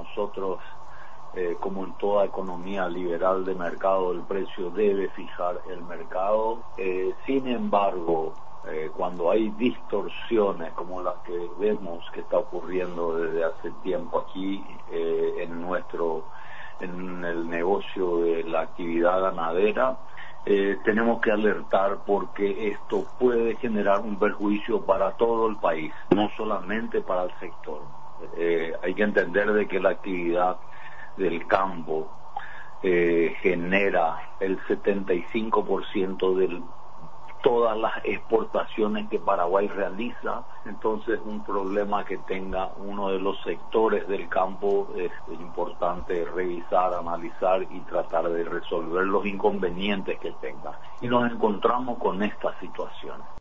nosotros, como en toda economía liberal de mercado, el precio debe fijar el mercado. Sin embargo, cuando hay distorsiones como las que vemos que está ocurriendo desde hace tiempo aquí en el negocio de la actividad ganadera, tenemos que alertar porque esto puede generar un perjuicio para todo el país, no solamente para el sector. Hay que entender de que la actividad del campo genera el 75% de todas las exportaciones que Paraguay realiza. Entonces, un problema que tenga uno de los sectores del campo es importante revisar, analizar y tratar de resolver los inconvenientes que tenga. Y nos encontramos con esta situación.